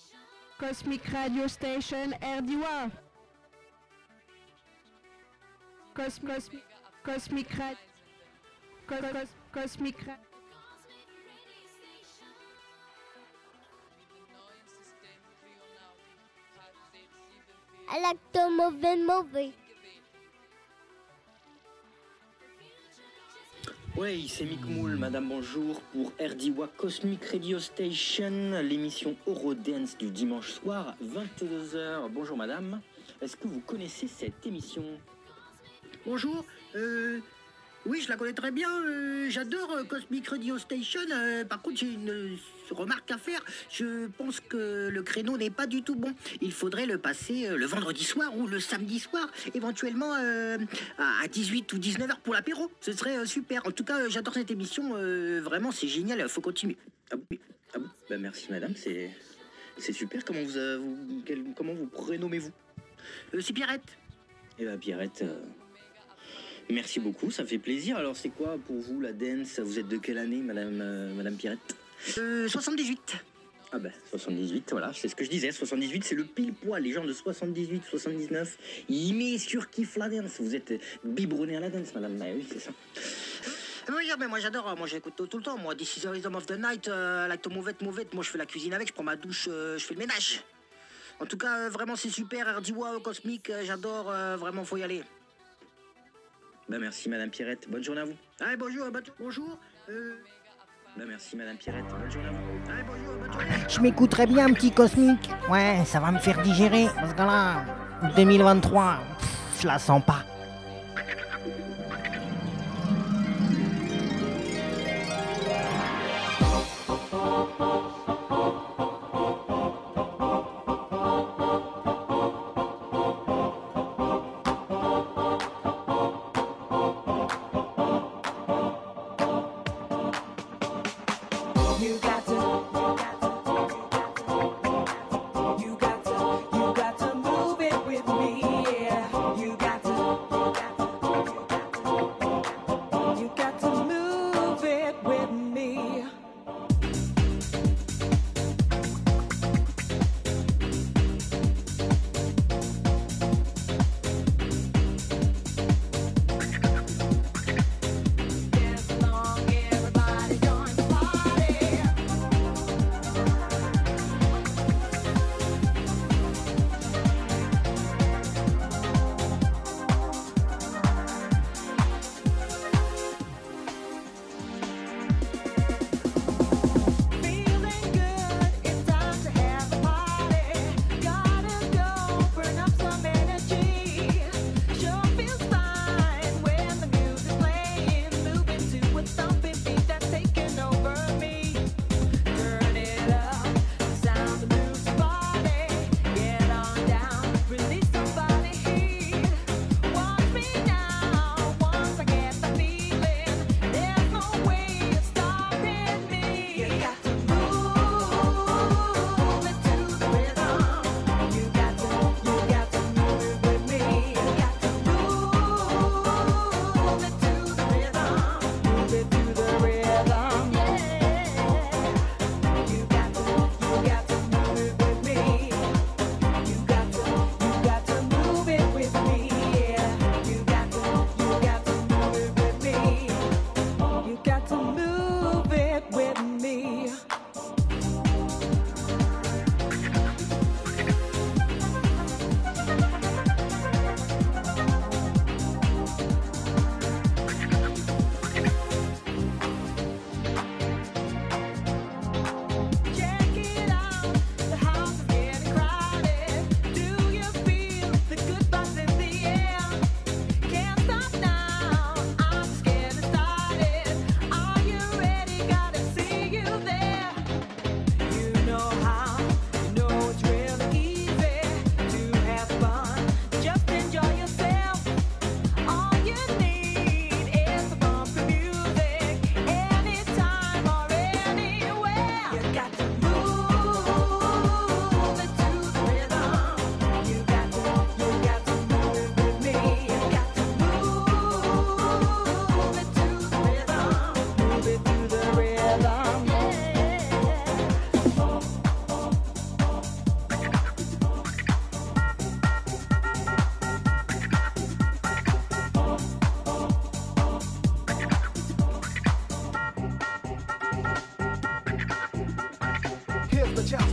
Cosmic Radio Station RDY. Cosmic Radio. Cosmic Radio. Electromovie. Oui, c'est Mick Moule, madame, bonjour, pour RDY Cosmic Radio Station, l'émission Eurodance du dimanche soir, 22h. Bonjour madame, est-ce que vous connaissez cette émission? Bonjour, oui, je la connais très bien, j'adore Cosmic Radio Station, par contre j'ai une remarque à faire, je pense que le créneau n'est pas du tout bon, il faudrait le passer le vendredi soir ou le samedi soir, éventuellement à 18 ou 19h pour l'apéro, ce serait super, en tout cas j'adore cette émission, vraiment c'est génial, faut continuer. Ah bon Ben, merci madame, c'est super, comment vous prénommez-vous? C'est Pierrette. Eh ben Pierrette... Merci beaucoup, ça fait plaisir. Alors c'est quoi pour vous la dance? Vous êtes de quelle année, madame Pierrette? 78. Ah ben 78, voilà, c'est ce que je disais. 78, c'est le pile poil. Les gens de 78, 79, ils surkiffent la dance. Vous êtes biberonné à la dance, madame. Oui, c'est ça. Oui, mais moi j'adore, moi j'écoute tout le temps. Moi, This is the Rhythm of the Night, like to move it. Moi je fais la cuisine avec, je prends ma douche, je fais le ménage. En tout cas, vraiment c'est super, RDY Cosmic, j'adore, vraiment faut y aller. Ben merci madame Pierrette, bonne journée à vous. Allez, bonjour. Ben merci madame Pierrette, bonne journée à vous. Allez, bonjour, bonne journée. Je m'écouterais bien un petit Cosmic. Ouais, ça va me faire digérer. Parce que là, 2023, je la sens pas.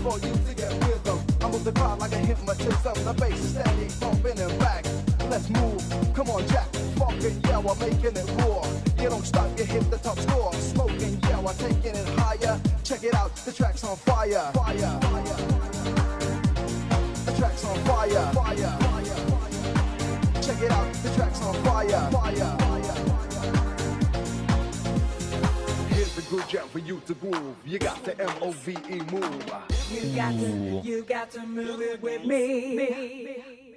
for you to get rhythm. I move the crowd like a hypnotism. The bass is steady, bumping and back. Let's move, come on Jack. Funkin', yeah, we're making it raw. You don't stop, you hit the top score. Smoking, yeah, we're taking it higher. Check it out, the track's on fire. Fire, fire. The track's on fire. Fire, fire. Check it out, the track's on fire. Fire, fire. Here's the good jam for you to groove. You got the M-O-V-E move. You got to move it with me.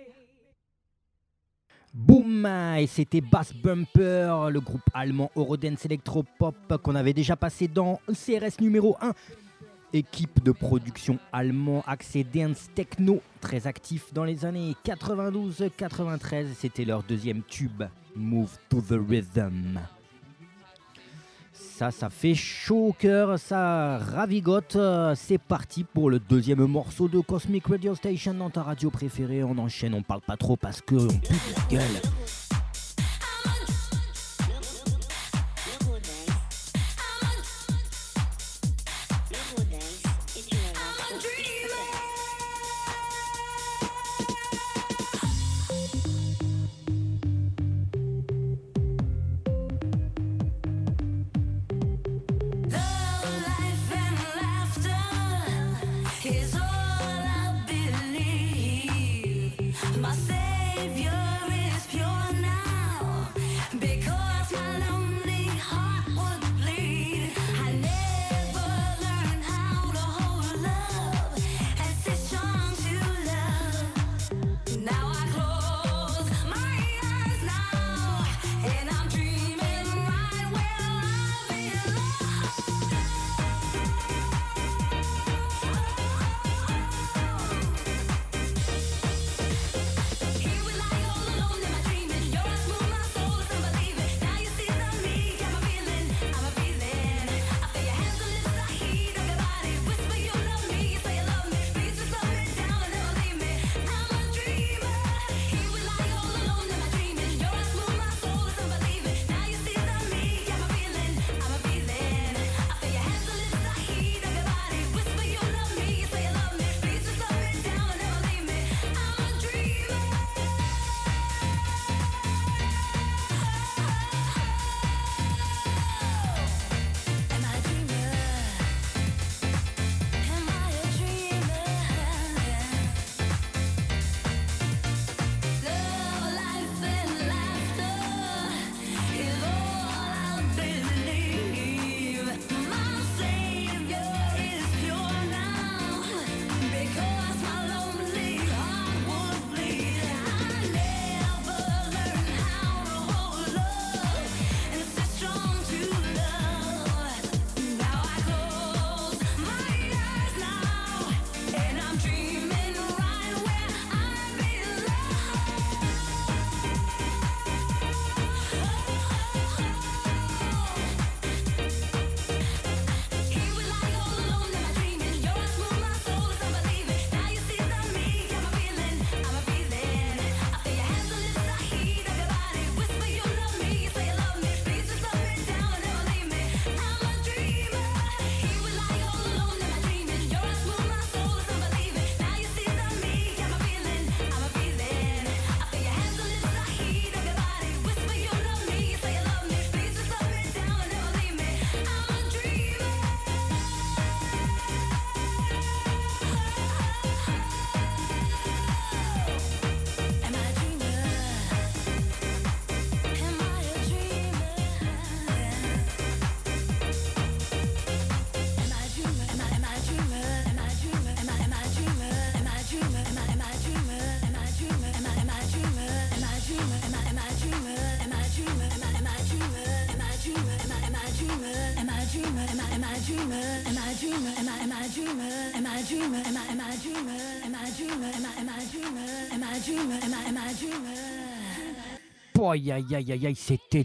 Boum! Et c'était Bass Bumper, le groupe allemand Eurodance Electropop qu'on avait déjà passé dans CRS numéro 1. Équipe de production allemand axée dance techno, très actif dans les années 92-93. C'était leur deuxième tube, Move to the Rhythm. Ça fait chaud au cœur, ça ravigote. C'est parti pour le deuxième morceau de Cosmic Radio Station dans ta radio préférée. On enchaîne, on parle pas trop parce qu'on pue la gueule. Aïe aïe aïe aïe aïe, c'était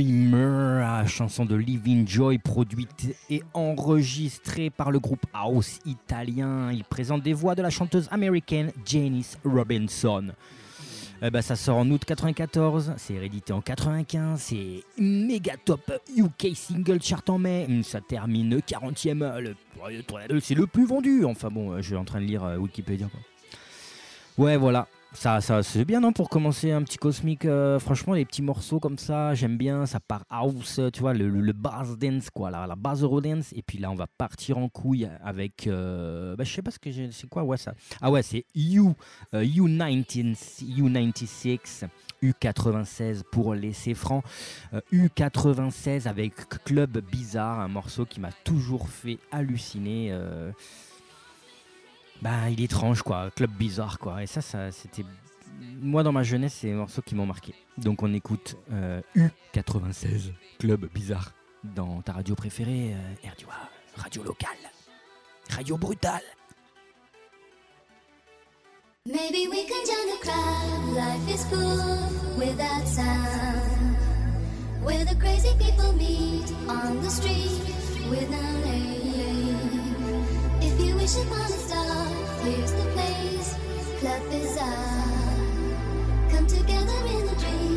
Dreamer, chanson de Living Joy, produite et enregistrée par le groupe House italien. Il présente des voix de la chanteuse américaine Janice Robinson. Ça sort en août 94, c'est réédité en 95, c'est méga top UK single chart en mai, ça termine 40e, c'est le plus vendu, enfin bon, je suis en train de lire Wikipédia quoi. Ouais voilà, ça c'est bien non pour commencer un petit cosmique, franchement les petits morceaux comme ça, j'aime bien, ça part house, tu vois, le bass dance quoi, la bass eurodance, et puis là on va partir en couille avec, je sais pas c'est quoi, ouais ça, ah ouais c'est U96, U96 pour laisser franc, U96 avec Club Bizarre, un morceau qui m'a toujours fait halluciner, il est étrange quoi, Club Bizarre quoi, et ça c'était, moi dans ma jeunesse c'est des morceaux qui m'ont marqué. Donc on écoute U96, Club Bizarre, dans ta radio préférée, RDIWA, radio locale, radio brutale. Maybe we can join the crowd, life is cool without sound, where the crazy people meet on the street without aim. If you wish upon a star, here's the place, Club Bizarre. Come together in a dream.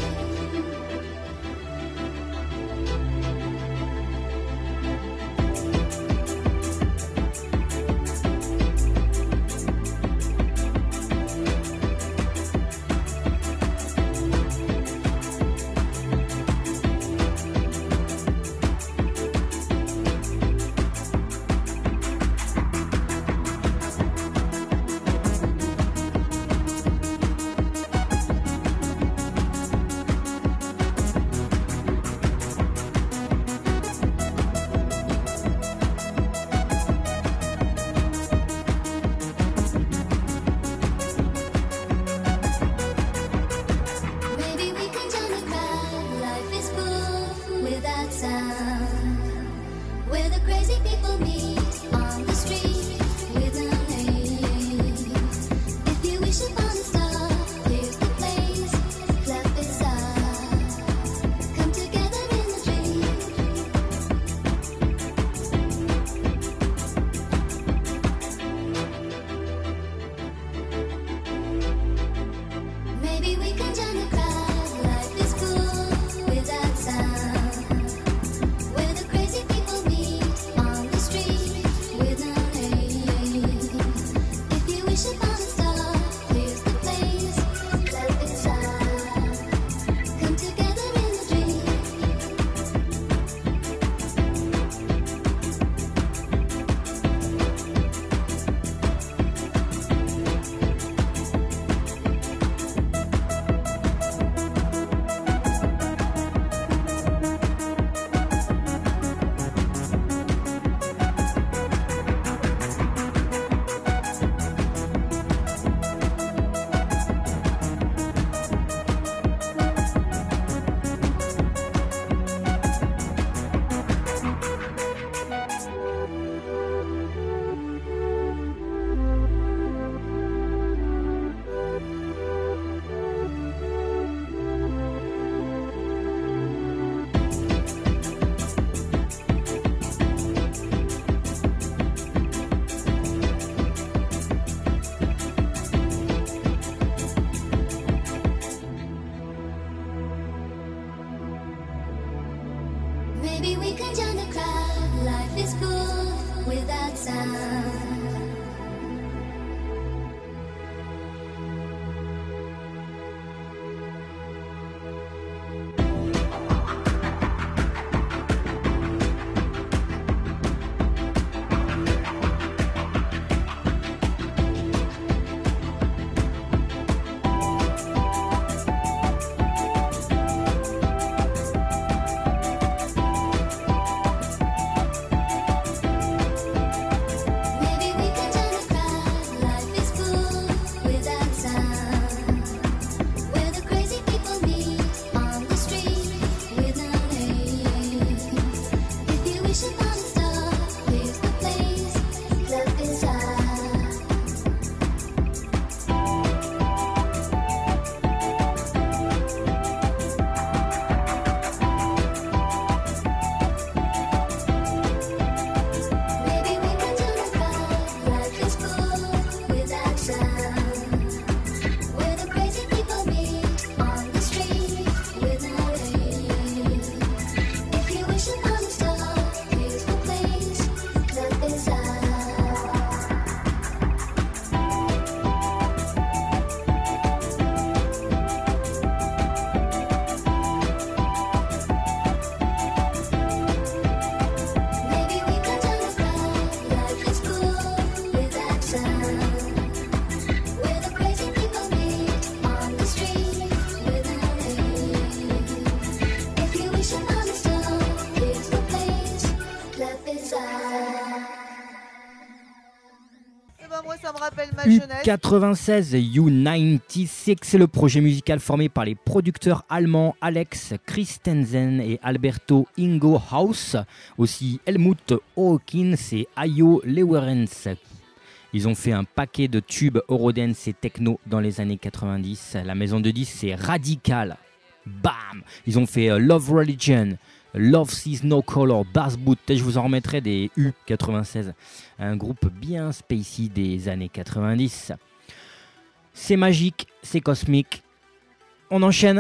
bah moi ça me rappelle ma jeunesse. U96 U96, c'est le projet musical formé par les producteurs allemands Alex Christensen et Alberto Ingohaus, aussi Helmut Hawkins et Ayo Lewerens. Ils ont fait un paquet de tubes Eurodance et techno dans les années 90. La maison de disques, c'est Radical. Bam! Ils ont fait Love Religion, Love Sees No Color, Bass Boot. Je vous en remettrai des U96. Un groupe bien spacey des années 90. C'est magique, c'est cosmique. On enchaîne.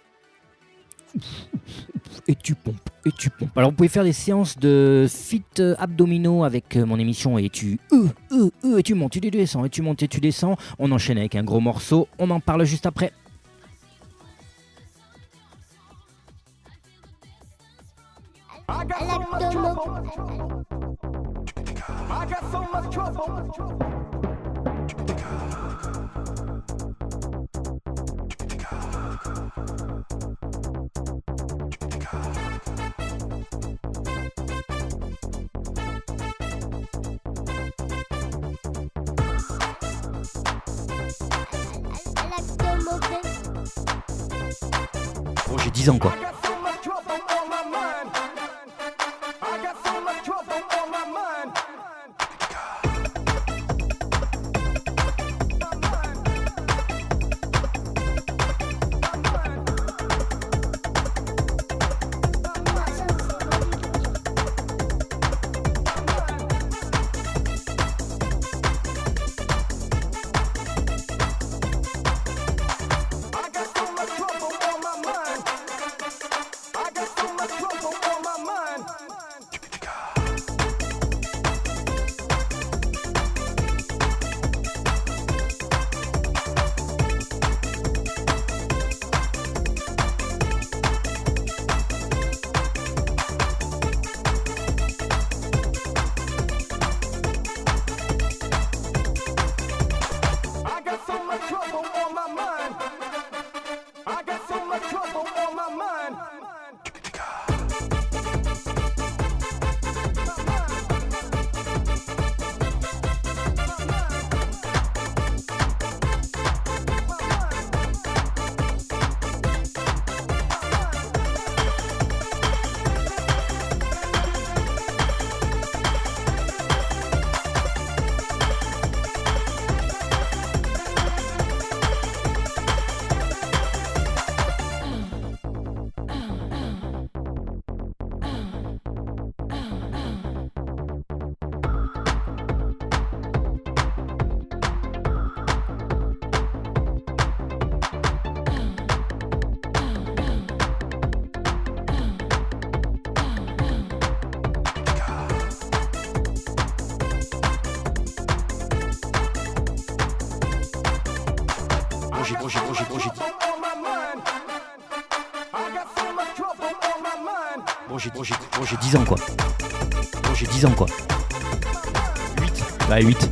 Et tu pompes, et tu pompes. Alors vous pouvez faire des séances de fit abdominaux avec mon émission et tu et tu montes, et tu descends, et tu montes, et tu descends. On enchaîne avec un gros morceau. On en parle juste après. I got so much trouble. I got so much trouble. Bon, j'ai 10 ans quoi. Bon, j'ai 10 ans quoi. Bon, j'ai 10 ans quoi. 8. Ouais, 8.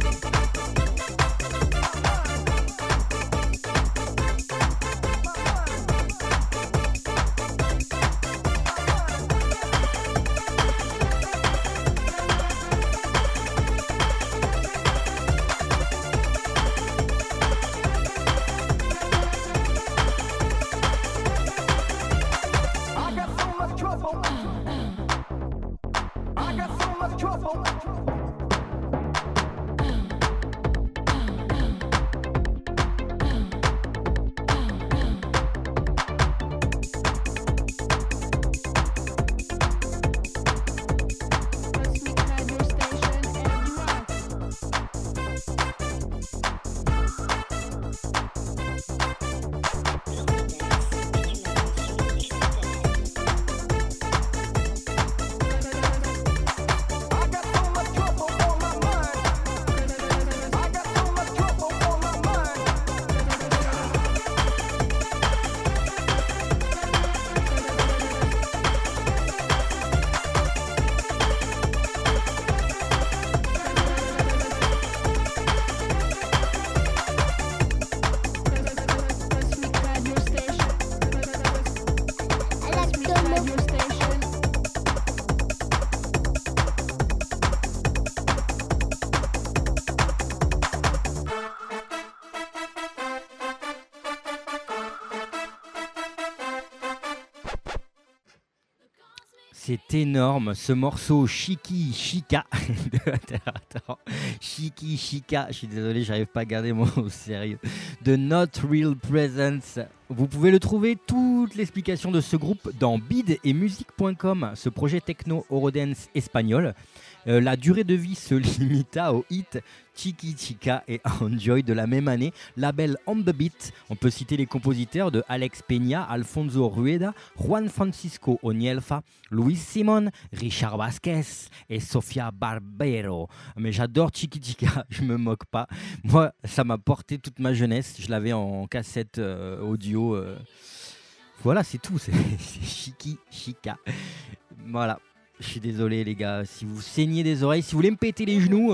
C'est énorme, ce morceau Chiki Chika. Attends, Chiki Chika, je suis désolé, j'arrive pas à garder mon au sérieux. De Not Real Presence. Vous pouvez le trouver, toute l'explication de ce groupe, dans bidetmusique.com, ce projet techno Eurodance espagnol. La durée de vie se limita au hit Chiki Chica et Enjoy de la même année, label On The Beat. On peut citer les compositeurs de Alex Peña, Alfonso Rueda, Juan Francisco Onielfa, Luis Simon, Richard Vasquez et Sofia Barbero. Mais j'adore Chiki Chica, je me moque pas. Moi, ça m'a porté toute ma jeunesse. Je l'avais en cassette audio. Voilà, c'est tout. C'est Chiki Chica. Voilà. Je suis désolé les gars, si vous saignez des oreilles, si vous voulez me péter les genoux,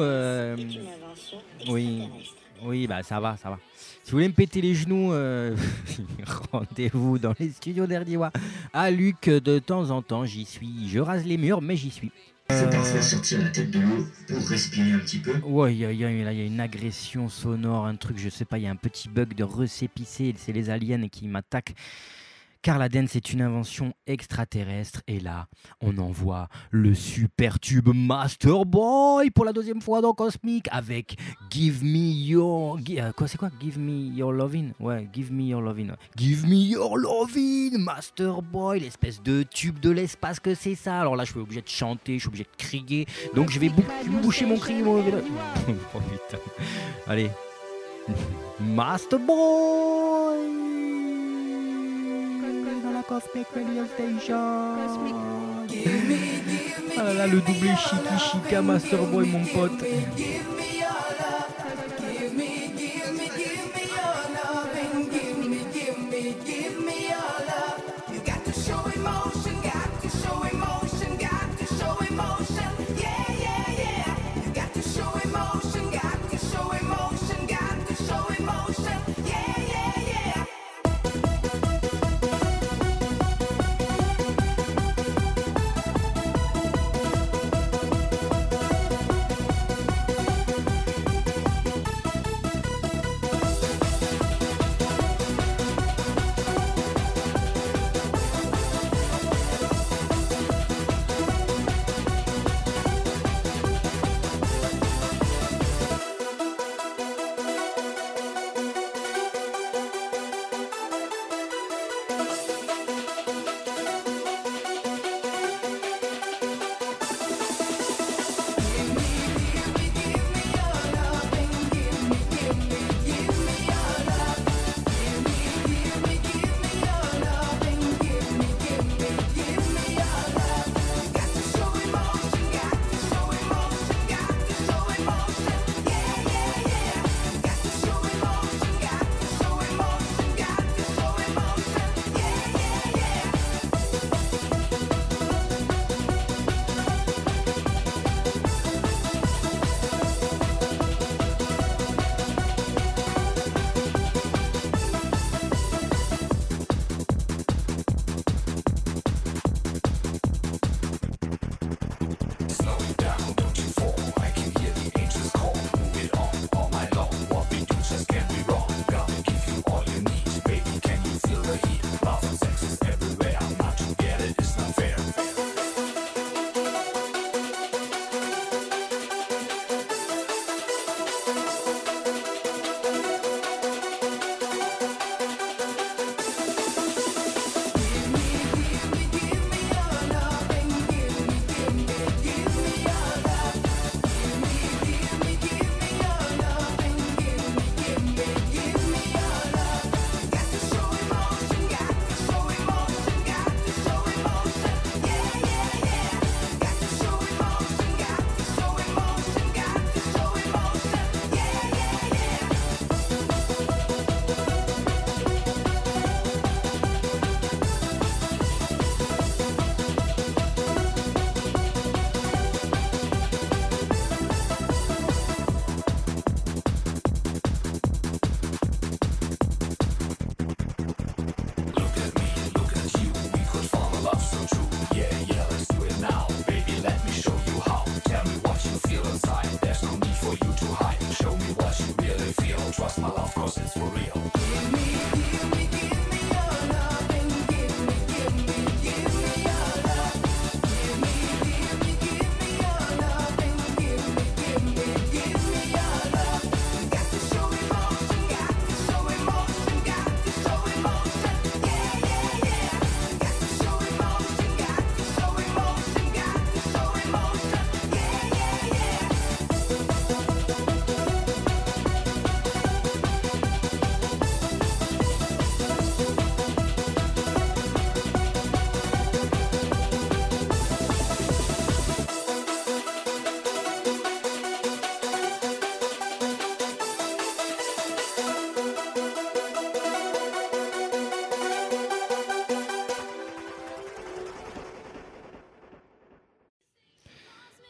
oui, bah ça va. Si vous voulez me péter les genoux, rendez-vous dans les studios d'Erdiwa. À Luc, de temps en temps, j'y suis. Je rase les murs, mais j'y suis. Il faut parfois sortir la tête de l'eau pour respirer un petit peu. Ouais, il y a une agression sonore, un truc, je sais pas, il y a un petit bug de recépissé, c'est les aliens qui m'attaquent. Car la dance est une invention extraterrestre et là, on envoie le super tube Master Boy pour la deuxième fois dans Cosmic avec Give Me Your... Give Me Your Lovin'. Ouais, Give Me Your Lovin'. Give Me Your Lovin', Master Boy, l'espèce de tube de l'espace que c'est ça. Alors là, je suis obligé de chanter, je suis obligé de crier, donc je vais boucher mon cri. Oh putain. Allez. Master Boy Cosmic Radio Station. Ah là là, le doublé Chiki Chika Master Boy, mon pote.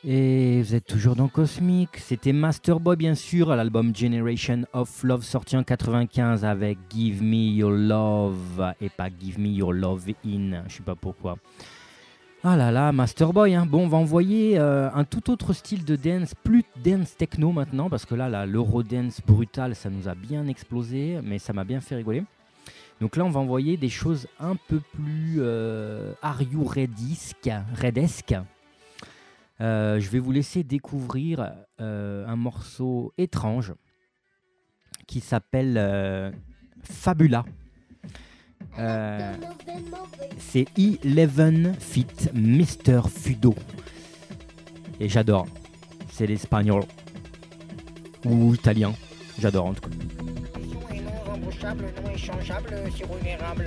Et vous êtes toujours dans Cosmic. C'était Masterboy, bien sûr, à l'album Generation of Love, sorti en 95 avec Give Me Your Love et pas Give Me Your Love In. Je sais pas pourquoi. Ah là là, Masterboy. Hein. Bon, on va envoyer un tout autre style de dance, plus dance techno maintenant, parce que là, l'Eurodance brutal, ça nous a bien explosé, mais ça m'a bien fait rigoler. Donc là, on va envoyer des choses un peu plus Are You Redesque. Je vais vous laisser découvrir un morceau étrange qui s'appelle Fabula. C'est 11 feat Mr. Fudo. Et j'adore. C'est l'espagnol. Ou italien. J'adore en tout cas. Non remboursable, non échangeable, c'est vulnérable.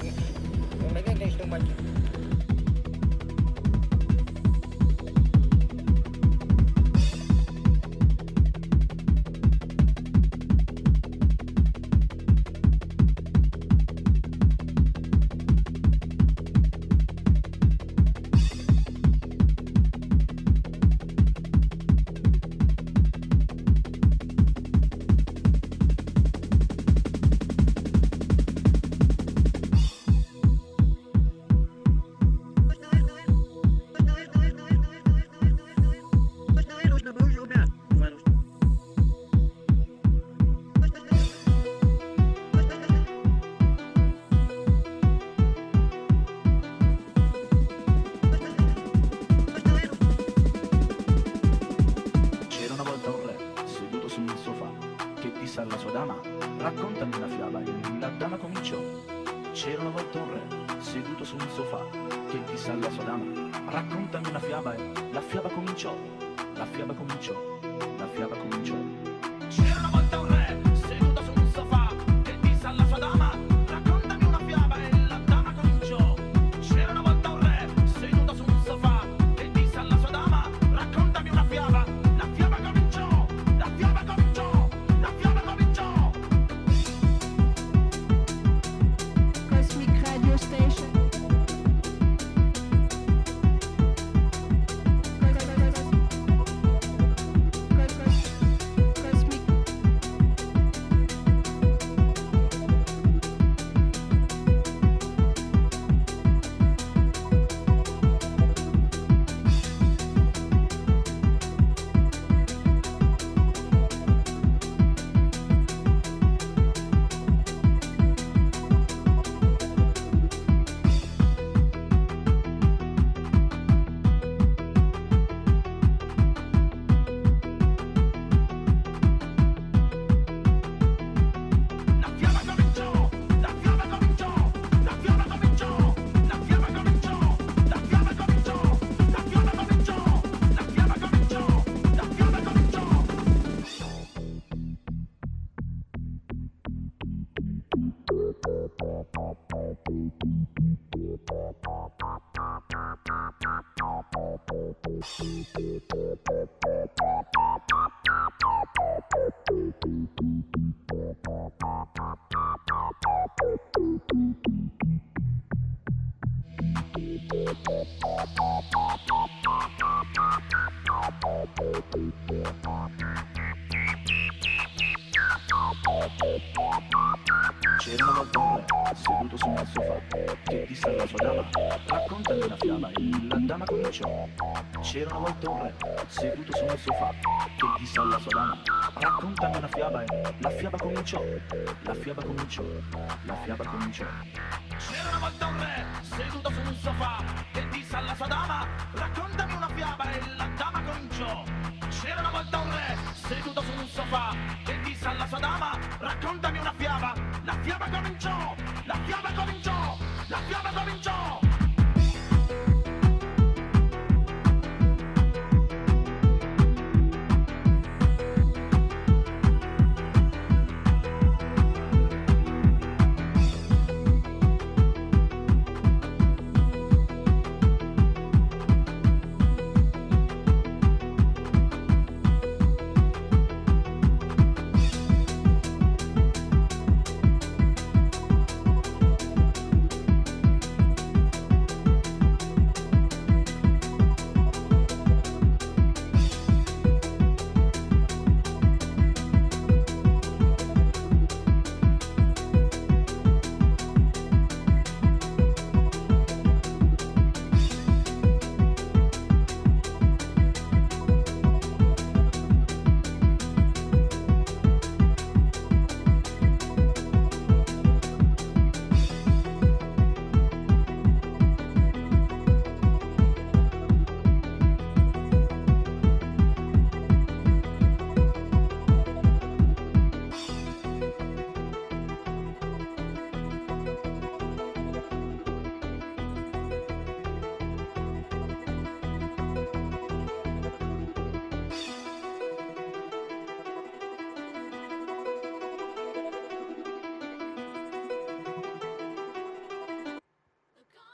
C'era una volta un re, seduto su un sofà, che disse alla sua dama, raccontami una fiaba, e la dama cominciò. C'era una volta un re, seduto su un sofà, che disse alla sua dama, raccontami una fiaba, e la fiaba cominciò. La fiaba cominciò, la fiaba cominciò. C'era una volta un re, seduto su un sofà, che disse alla sua dama, raccontami una fiaba, e la dama cominciò. C'era una volta un re, seduto su un sofà, che disse alla sua dama, raccontami una fiaba. La fiaba cominciò, la fiaba cominciò, la fiaba cominciò.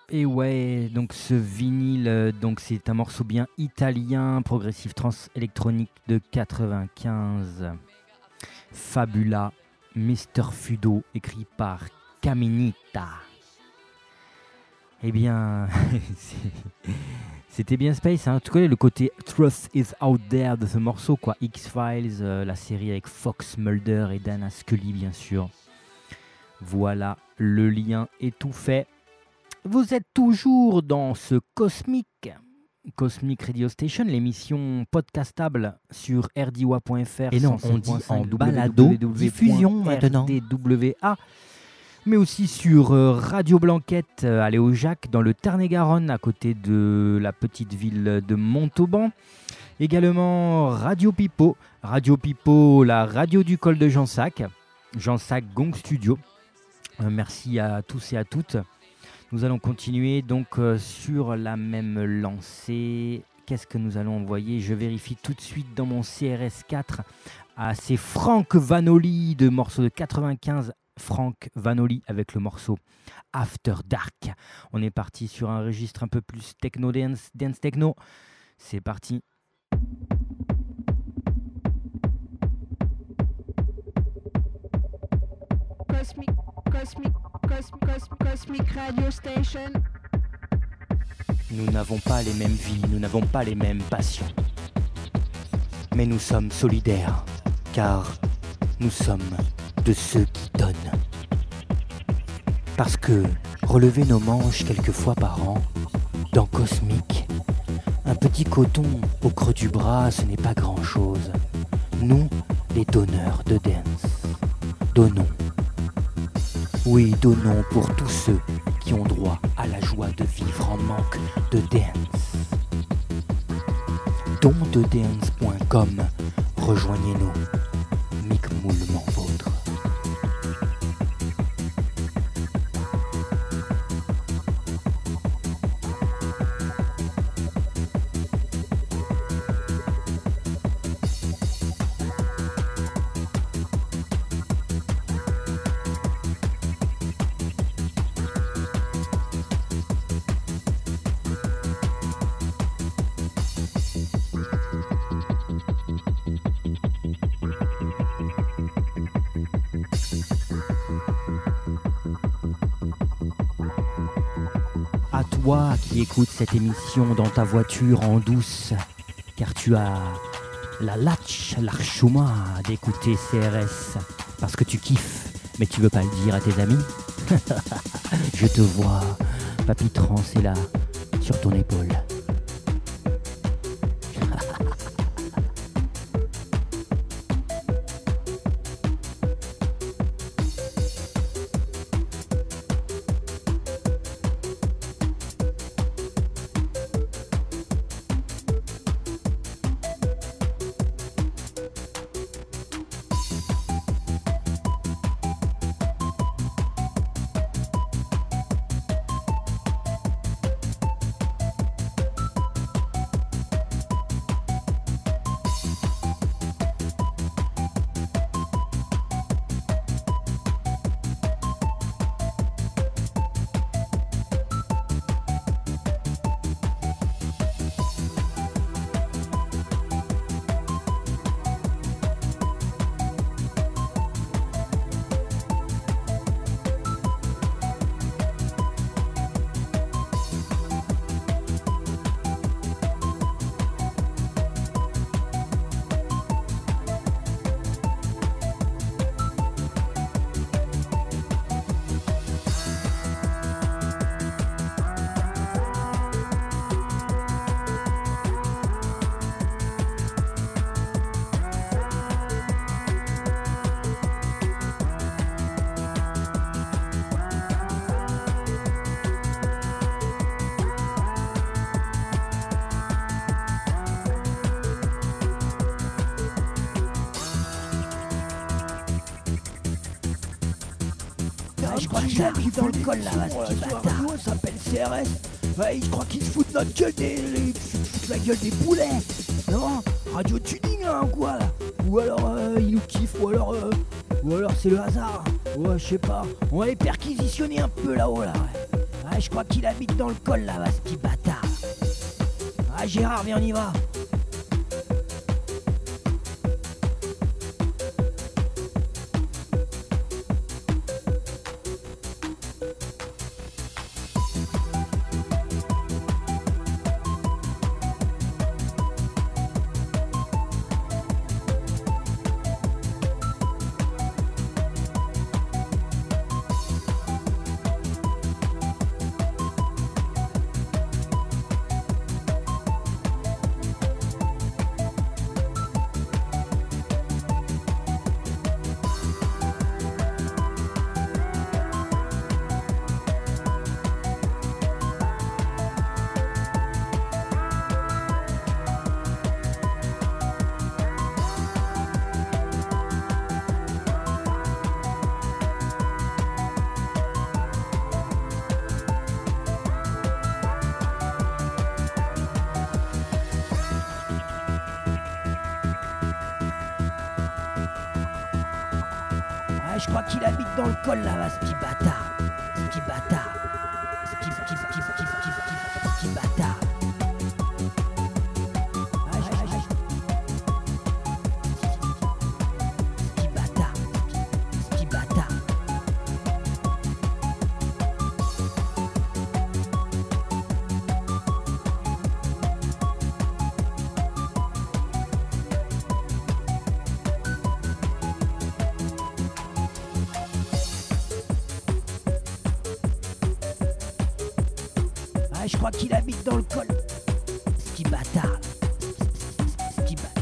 Et ouais, donc ce vinyle, donc c'est un morceau bien italien, progressif trance électronique de 95. Fabula, Mr. Fudo, écrit par Caminita. Eh bien, c'était bien Space, hein. Tu connais le côté Truth is out there de ce morceau, quoi. X-Files, la série avec Fox Mulder et Dana Scully, bien sûr. Voilà, le lien est tout fait. Vous êtes toujours dans ce Cosmic Radio Station, l'émission podcastable sur rdiwa.fr. Et non, on dit en balado diffusion maintenant. RDWA, mais aussi sur Radio Blanquette à Léojac, dans le Tarn-et-Garonne, à côté de la petite ville de Montauban. Également Radio Pipo, la radio du col de Jansac Gong Studio. Merci à tous et à toutes. Nous allons continuer donc sur la même lancée. Qu'est-ce que nous allons envoyer ? Je vérifie tout de suite dans mon CRS4. C'est Frank Vanoli de morceau de 95. Frank Vanoli avec le morceau After Dark. On est parti sur un registre un peu plus techno dance techno. C'est parti. Cosmic Radio Station. Nous n'avons pas les mêmes vies, nous n'avons pas les mêmes passions. Mais nous sommes solidaires, car nous sommes de ceux qui donnent. Parce que relever nos manches quelques fois par an, dans Cosmic, un petit coton au creux du bras, ce n'est pas grand-chose. Nous, les donneurs de dance, donnons. Oui, donnons pour tous ceux qui ont droit à la joie de vivre en manque de dance. Dondedance.com, rejoignez-nous. Mick Moulement vôtre. Toi qui écoutes cette émission dans ta voiture en douce, car tu as la l'archuma d'écouter CRS, parce que tu kiffes, mais tu veux pas le dire à tes amis. Je te vois, Papy Trans est là, sur ton épaule. Je crois que j'arrive dans le col là, ce petit bâtard. Ça s'appelle CRS. Ouais, je crois qu'ils se foutent notre gueule ils foutent la gueule des poulets. Non, radio tuning hein, quoi là. Ou alors ils nous kiffent, ou alors c'est le hasard. Ouais, je sais pas. On va les perquisitionner un peu là-haut là. Ah, je crois qu'il habite dans le col là-bas, ce petit bâtard. Ah, Gérard, viens, on y va. Je crois qu'il habite dans le col là-bas, ce petit bâtard. Ce petit bâtard. Ce petit bâtard. Ce petit bâtard. Je crois qu'il habite dans le col. Ce petit bâtard. Ce petit bâtard.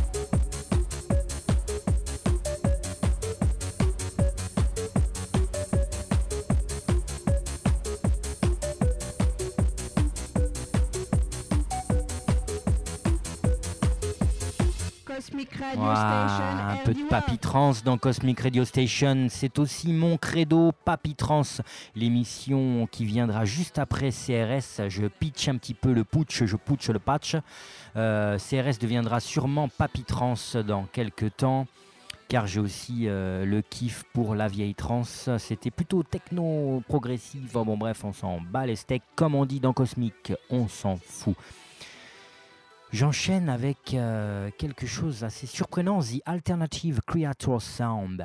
Cosmic Radio Voilà, Station. un peu de RDY. Papy Trans dans Cosmic Radio Station. C'est aussi mon credo, Papy Trans, l'émission qui viendra juste après CRS. Je pitch un petit peu le putsch, je putsch le patch. CRS deviendra sûrement Papy Trans dans quelques temps, car j'ai aussi le kiff pour la vieille trance. C'était plutôt techno progressif. Bon bref, on s'en bat les steaks. Comme on dit dans Cosmic, on s'en fout. J'enchaîne avec quelque chose d'assez surprenant, The Alternative Creator Sound.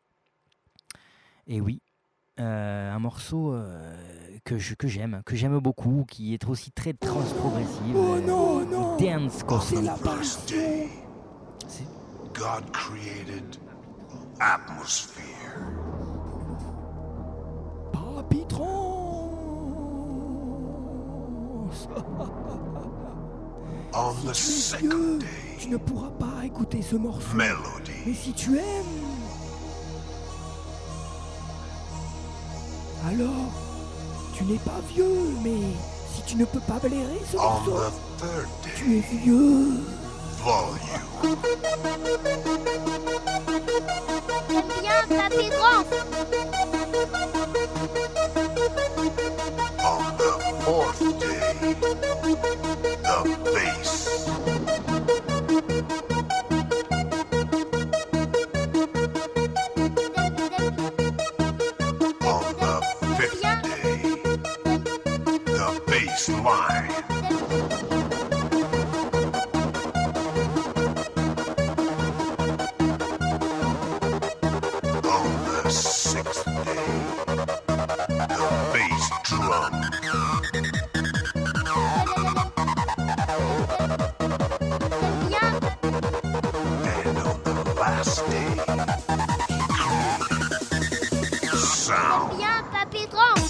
Et oui, un morceau que j'aime beaucoup, qui est aussi très trans-progressive. Oh non, non. Dance Cosmic. C'est la passion. God created atmosphere. Papy Trans. On the Si tu es second vieux, day, tu ne pourras pas écouter ce morceau. melody. Mais si tu aimes, alors tu n'es pas vieux, mais si tu ne peux pas blairer ce On morceau, the third tu es day, vieux. volume. J'aime bien Papy Trans. On the fourth day, the bass. On the fifth day, the bass line. On the sixth day, the bass drum. And on the last day, he created sound. Bien Papy Trans.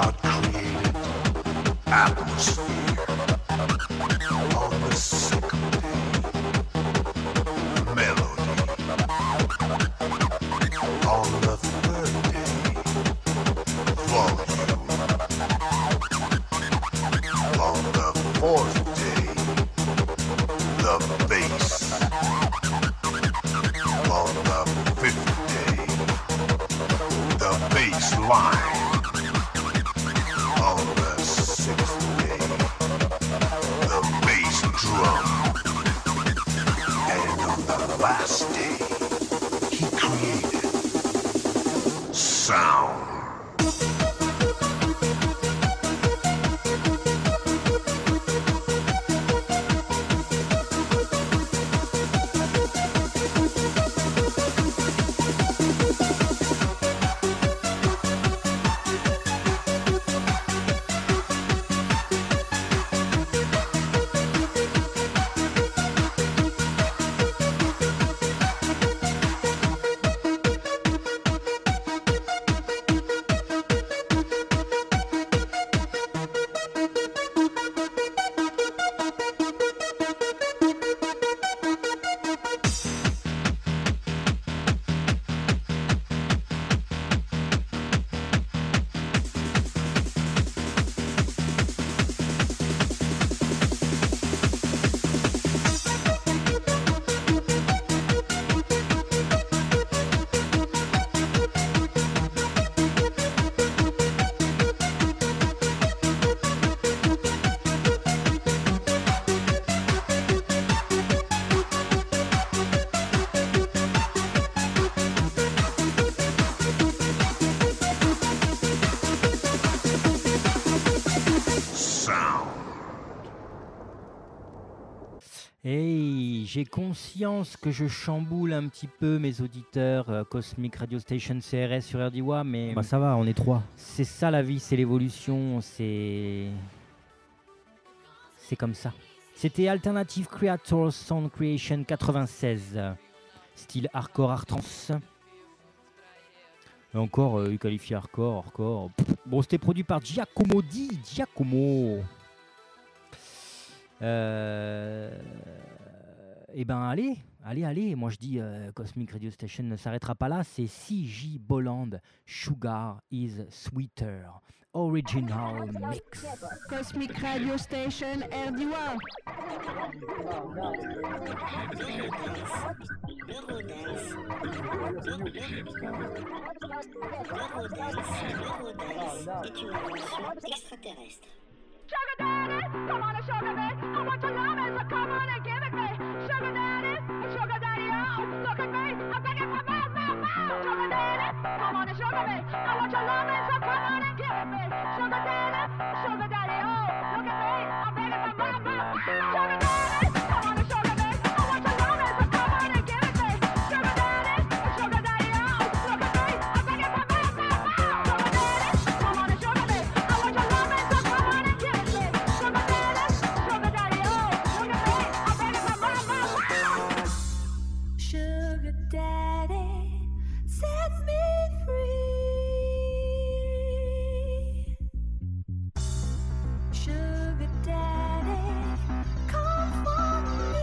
Atmosphere. On the second 4th day, the bass. On the 5th day, the bass line. On the 6th day, the bass drum. And on the last day, he created sound. Hey, j'ai conscience que je chamboule un petit peu mes auditeurs Cosmic Radio Station CRS sur RDWA, mais ça va, on est 3. C'est ça la vie, c'est l'évolution, c'est comme ça. C'était Alternative Creators Sound Creation 96, style hardcore art trance. Et encore, il qualifie hardcore. Bon, c'était produit par Giacomo Di Giacomo. Eh ben allez, moi je dis Cosmic Radio Station ne s'arrêtera pas là, c'est CJ Bolland, Sugar is Sweeter, Original Mix. Cosmic Radio Station RDWA. Est une invention extraterrestre. Sugar daddy, come on and sugar me. I want your love and so come on and give it me. Sugar daddy, oh, look at me. I'm begging for more. Sugar daddy, come on and sugar me. I want your love and so come on and give it me. Sugar daddy, oh, look at me. I'm begging for more. Sugar daddy, come on and sugar me. I want your love and so come on and give it me. Sugar daddy, oh, look at me. I'm begging for more. Sugar daddy, come on and sugar me. I want your love and so come on and give it me. Sugar daddy, oh, look at me. I'm begging for more. Sugar daddy, set me free. Sugar daddy, come for me.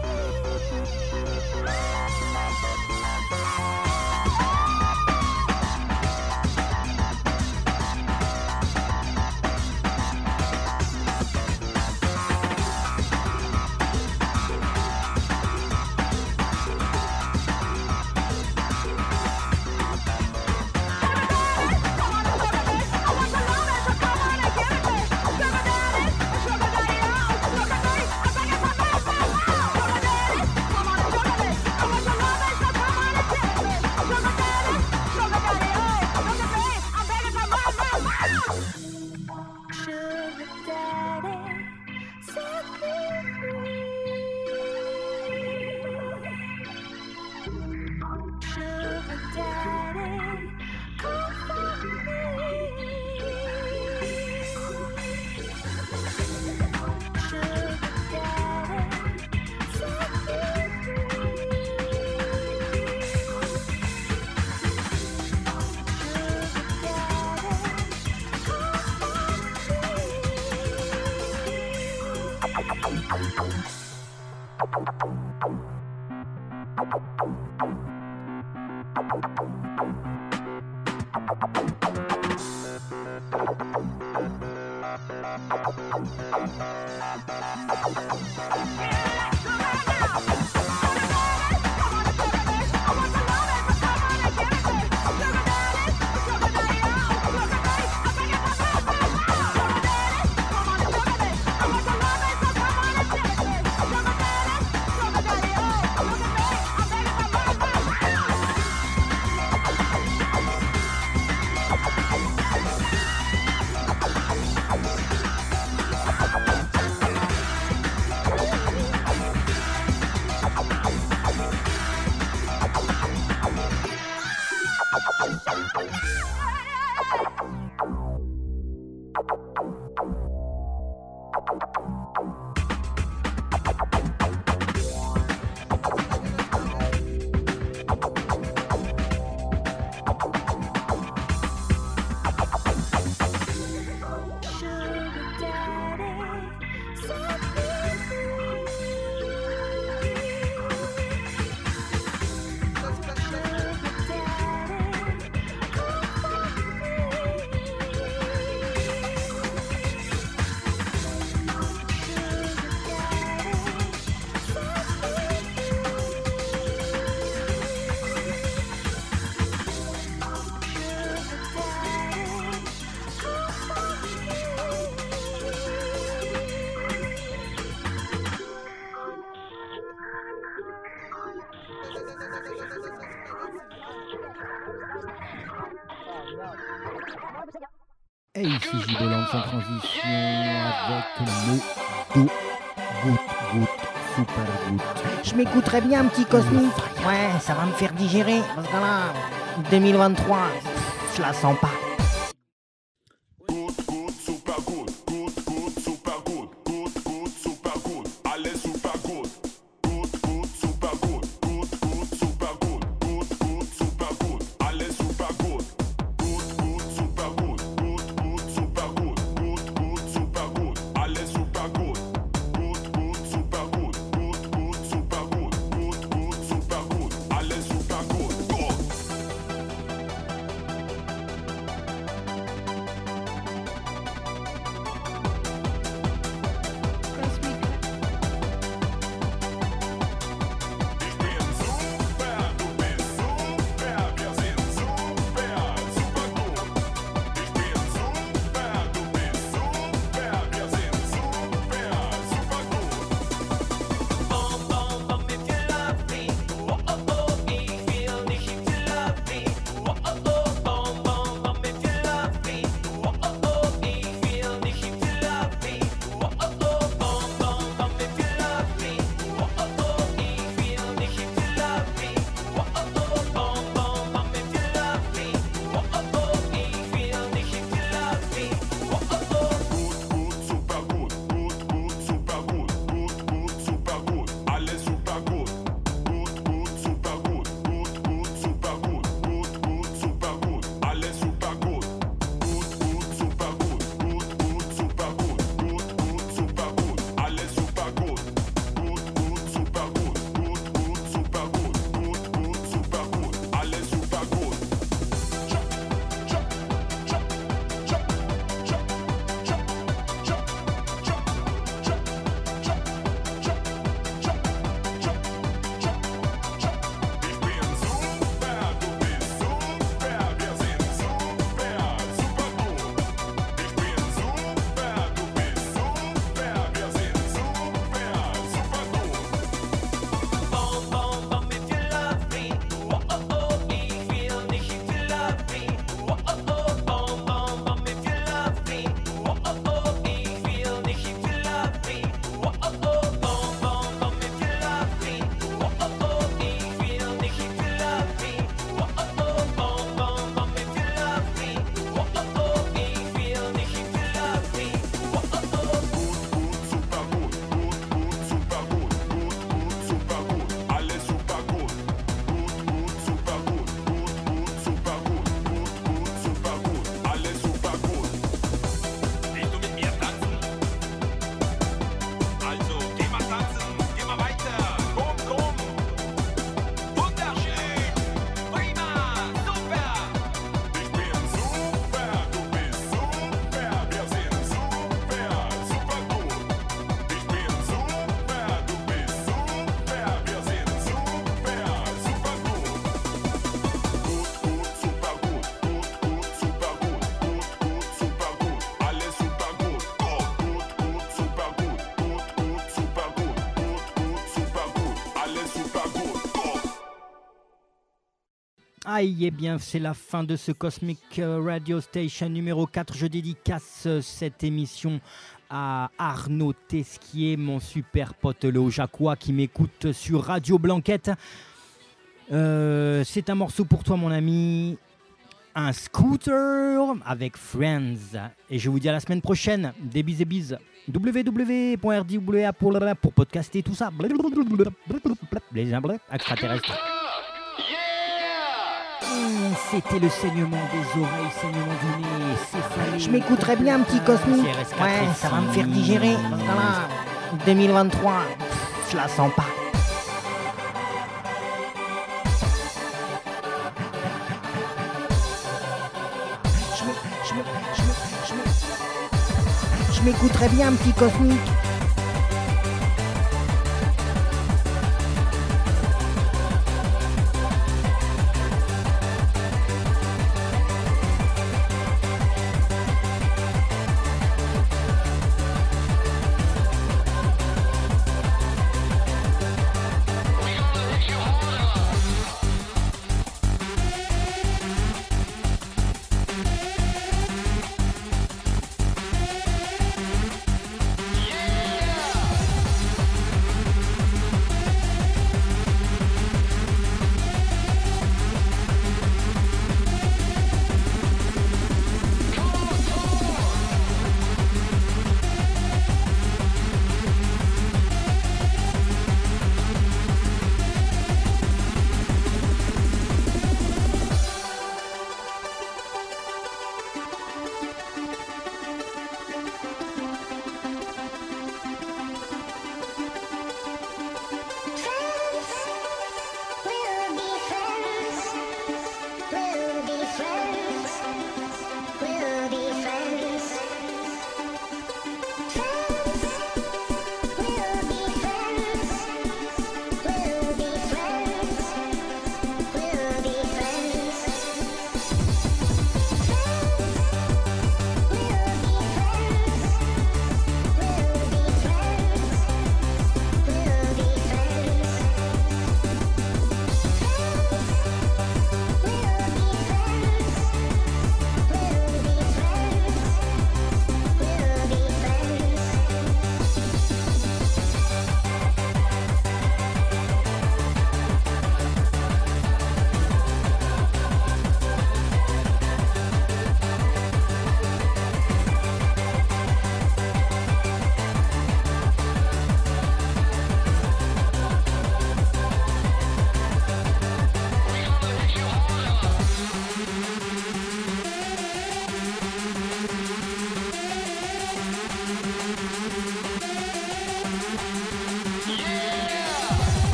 Et ici Giboland sans transition avec le Do Good Good Super Good. Je m'écouterais bien un petit Cosmic. Ouais, ça va me faire digérer. Parce que là, 2023, je la sens pas. Aïe, eh bien, c'est la fin de ce Cosmic Radio Station numéro 4. Je dédicace cette émission à Arnaud Tesquier, mon super pote le Jacquois qui m'écoute sur Radio Blanquette. C'est un morceau pour toi, mon ami. Un scooter avec Friends. Et je vous dis à la semaine prochaine. Des bises et bises. www.rdwa pour podcaster tout ça. Les extraterrestres. C'était le saignement des oreilles, saignement du nez, céphalée. Je m'écouterais bien un petit Cosmic. Ouais, ça va me faire digérer. Voilà. 2023, je la sens pas. Je m'écouterais bien un petit Cosmic. Yeah!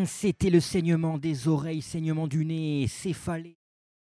c'était le saignement des oreilles, saignement du nez, céphalée.